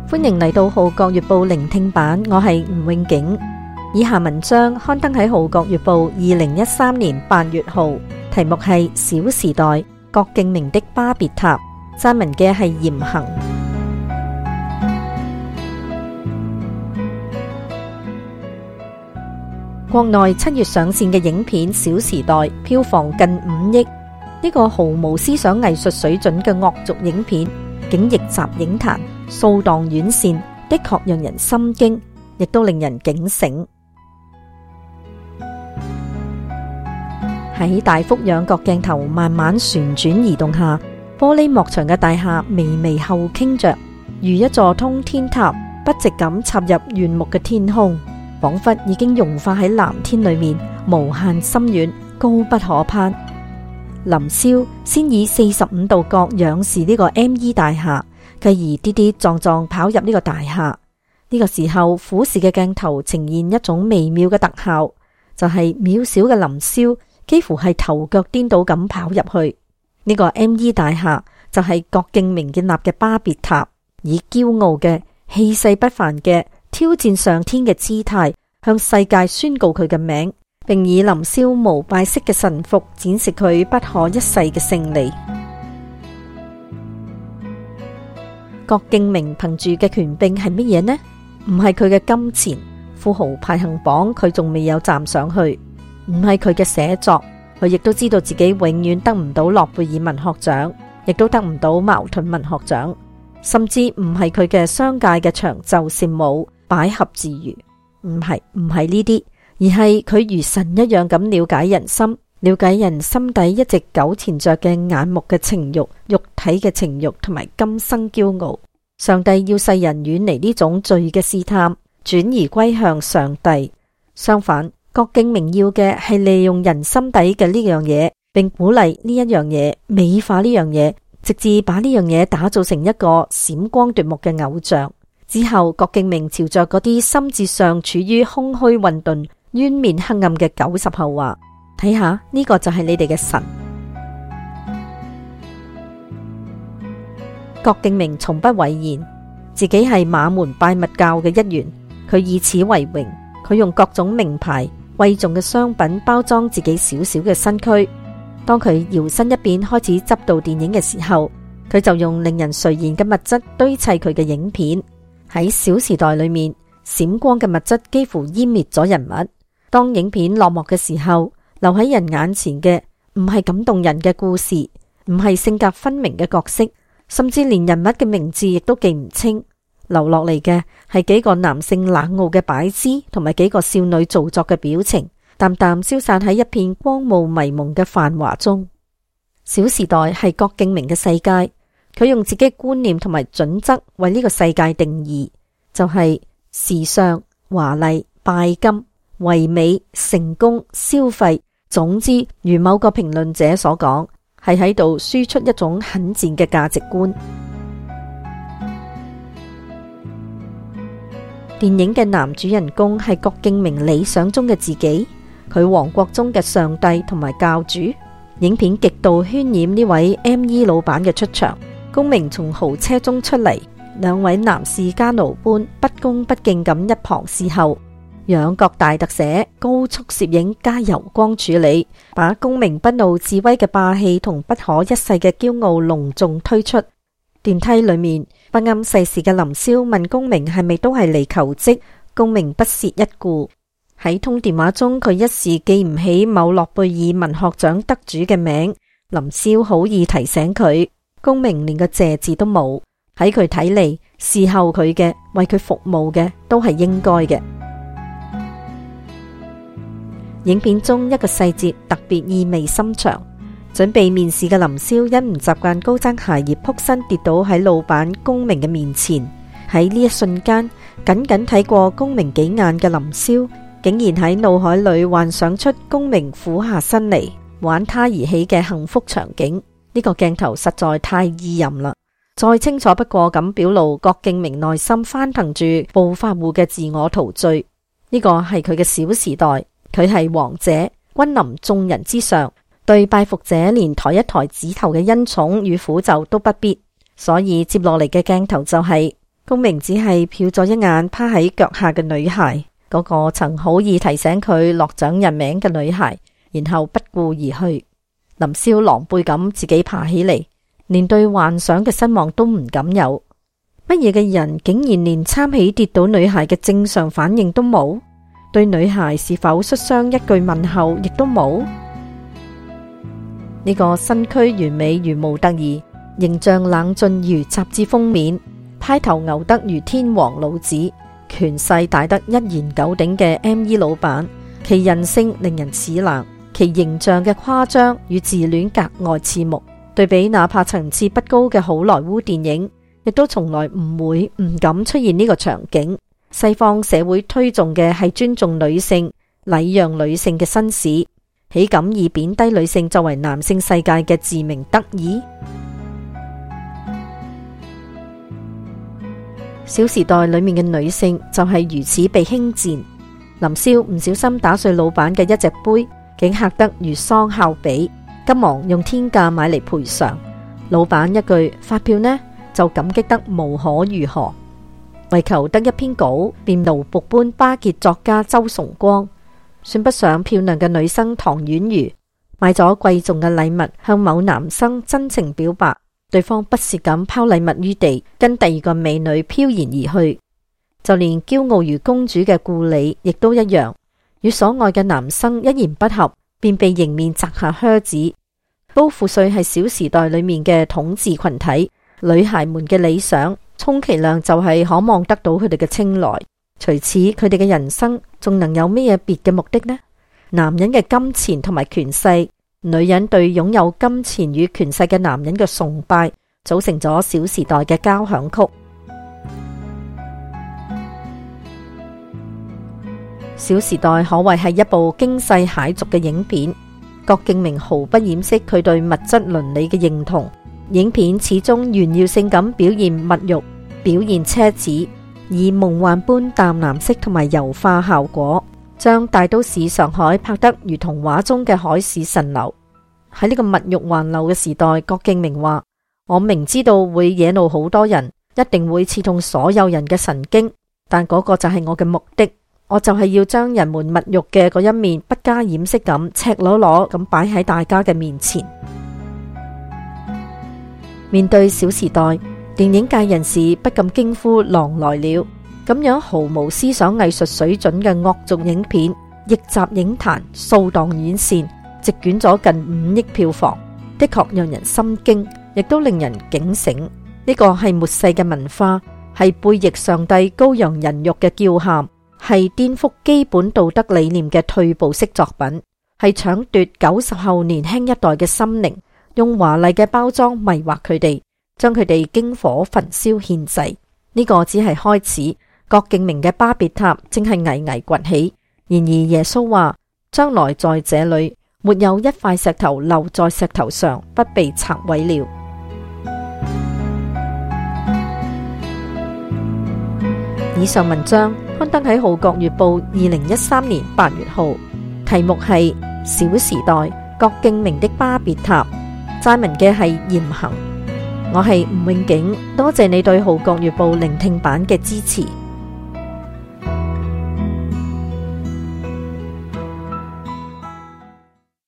歡迎嚟到《號角月報》聆聽版，我係吳永景。以下文章刊登喺《號角月報》2013年8月號，題目係《小時代》郭敬明的巴別塔，撰文嘅係嚴恒。國內7月上線嘅影片《小時代》票房近5億，呢個毫無思想藝術水準嘅惡俗影片，竟逆襲影壇，掃蕩院線，的確讓人心驚，亦都令人警醒。喺大幅仰角鏡頭慢慢旋轉移動下，玻璃幕牆嘅大廈微微後傾着，如一座通天塔，不直咁插入炫目嘅天空，仿佛已經融化喺藍天裏面，無限深遠，高不可攀。林霄先以45度角仰視呢個 M.E 大廈，繼而跌跌撞撞跑入呢個大廈。呢個時候，俯視嘅鏡頭呈現一種微妙嘅特效，就係渺小嘅林霄幾乎係頭腳顛倒咁跑入去。呢個 M.E 大廈就係郭敬明建立嘅巴別塔，以驕傲嘅氣勢不凡嘅挑戰上天嘅姿態，向世界宣告佢嘅名，並以林霄膜拜式嘅臣服展示佢不可一世嘅勝利。郭敬明憑住嘅權柄係乜嘢呢？唔係佢嘅金錢，富豪排行榜佢仲未有站上去；唔係佢嘅寫作，佢亦都知道自己永遠得唔到諾貝爾文學獎，亦都得唔到茅盾文學獎，甚至唔係佢嘅商界嘅長袖善舞、百合自如，唔係呢啲，而係佢如神一樣咁了解人心，了解人心底一直糾纏着嘅眼目嘅情慾、肉體嘅情慾同埋今生驕傲。上帝要世人遠離呢種罪嘅試探，轉而歸向上帝。相反，郭敬明要嘅係利用人心底嘅呢樣嘢，並鼓勵呢一樣嘢，美化呢樣嘢，直至把呢樣嘢打造成一個閃光奪目嘅偶像。之後，郭敬明朝着嗰啲心智上處於空虛混沌、淵面黑暗嘅90後話：睇下呢個就係你哋嘅神。郭敬明從不諱言自己係馬門拜物教嘅一員，佢以此為榮。佢用各種名牌貴重嘅商品包裝自己小小嘅身軀。當佢搖身一變開始執導電影嘅時候，佢就用令人垂涎嘅物質堆砌佢嘅影片。喺《小時代》裏面，閃光嘅物質幾乎湮滅咗人物。當影片落幕嘅時候，留喺人眼前嘅唔係感動人嘅故事，唔係性格分明嘅角色，甚至連人物嘅名字亦都記唔清。留落嚟嘅係幾個男性冷傲嘅擺姿，同埋幾個少女做作嘅表情，淡淡消散喺一片光霧迷蒙嘅繁華中。小時代係郭敬明嘅世界，佢用自己觀念同埋準則為呢個世界定義，就係時尚、華麗、拜金、唯美、成功、消費。總之，如某個評論者所講，係喺度輸出一種狠賤嘅價值觀。電影嘅男主人公係郭敬明理想中嘅自己，佢王國中嘅上帝同埋教主。影片極度渲染呢位 M.E 老闆嘅出場。公明從豪車中出嚟，兩位男士家奴般不恭不敬咁一旁侍候。仰角大特寫、高速攝影加柔光處理，把公明不怒自威嘅霸氣同不可一世嘅驕傲隆重推出。電梯裏面不諳世事嘅林霄問公明係咪都係嚟求職，公明不屑一顧。喺通電話中，佢一時記唔起某諾貝爾文學獎得主嘅名，林霄好意提醒佢，公明連個謝字都冇。喺佢睇嚟，侍候佢嘅、為佢服務嘅都係應該嘅。影片中一個細節特別意味深長。準備面試嘅林霄因唔習慣高踭鞋而撲身跌倒喺老闆公明嘅面前。喺呢一瞬間，僅僅睇過公明幾眼嘅林霄，竟然喺腦海裏幻想出公明俯下身嚟挽他而起嘅幸福場景。呢個鏡頭實在太意淫啦，再清楚不過咁表露郭敬明內心翻騰住暴發戶嘅自我陶醉。呢個係佢嘅小時代，佢係王者，君臨眾人之上。對拜服者連抬一抬指頭嘅恩寵與撫就都不必，所以接落嚟嘅鏡頭就係公明只係瞟咗一眼趴喺腳下嘅女孩，嗰個曾好意提醒佢落獎人名嘅女孩，然後不顧而去。林霄狼狽咁自己爬起嚟，連對幻想嘅失望都唔敢有。乜嘢嘅人竟然連參起跌倒女孩嘅正常反應都冇？對女孩是否摔傷一句問候亦都冇？呢個身軀完美如模特兒，形象冷峻如雜誌封面，派頭牛得如天王老子，權勢大得一言九鼎嘅 M.E 老闆，其人性令人齒冷，其形象嘅誇張與自戀格外刺目。對比哪怕層次不高嘅好萊塢電影，亦都從來唔敢出現呢個場景。西方社會推崇嘅係尊重女性、禮讓女性嘅紳士，豈敢以貶低女性作為男性世界嘅自鳴得意？小時代裏面嘅女性就係如此被輕賤。林霄唔小心打碎老闆嘅一隻杯，竟嚇得如喪孝比，急忙用天價買嚟賠償。老闆一句發票呢，就感激得無可如何。為求得一篇稿，便奴僕般巴結作家周崇光，算不上漂亮嘅女生唐宛如，買咗貴重嘅禮物向某男生真情表白，對方不屑咁拋禮物於地，跟第二個美女飄然而去。就連驕傲如公主嘅顧里亦都一樣，與所愛嘅男生一言不合，便被迎面摘下靴子。高富帥係小時代裏面嘅統治群體，女孩們嘅理想充其量就係渴望得到佢哋嘅青睞，除此佢哋嘅人生仲能有咩別嘅目的呢？男人嘅金錢同埋權勢，女人對擁有金錢與權勢嘅男人嘅崇拜，組成咗小時代嘅交響曲。小時代可謂係一部驚世駭俗嘅影片，郭敬明毫不掩飾佢對物質倫理嘅認同。影片始終炫耀性咁表現物欲，表現奢侈，以夢幻般淡藍色同埋油化效果，將大都市上海拍得如同畫中嘅海市蜃樓。喺呢個物欲橫流嘅時代，郭敬明話：我明知道會惹怒好多人，一定會刺痛所有人嘅神經，但嗰個就係我嘅目的，我就係要將人們物欲嘅嗰一面不加掩飾咁赤裸裸咁擺喺大家嘅面前。面對小時代，電影界人士不禁驚呼狼來了。咁樣毫無思想藝術水準嘅惡俗影片，逆襲影壇，掃蕩院線，席捲咗近5億票房，的確讓人心驚，亦都令人警醒。呢個係末世嘅文化，係背逆上帝羔羊人肉嘅叫喊，係顛覆基本道德理念嘅退步式作品，係搶奪90後年輕一代嘅心靈，用華麗嘅包裝迷惑佢哋，將佢哋經火焚燒獻祭。呢個只係開始，郭敬明嘅巴別塔正係巍巍崛起。然而耶穌話，將來在這裏沒有一塊石頭留在石頭上不被拆毀了。以上文章刊登喺《號角月報》2013年8月號，題目係《小時代：郭敬明的巴別塔》。撰文嘅係嚴行，我係吳永景，多謝你對《號角月報》聆聽版嘅支持。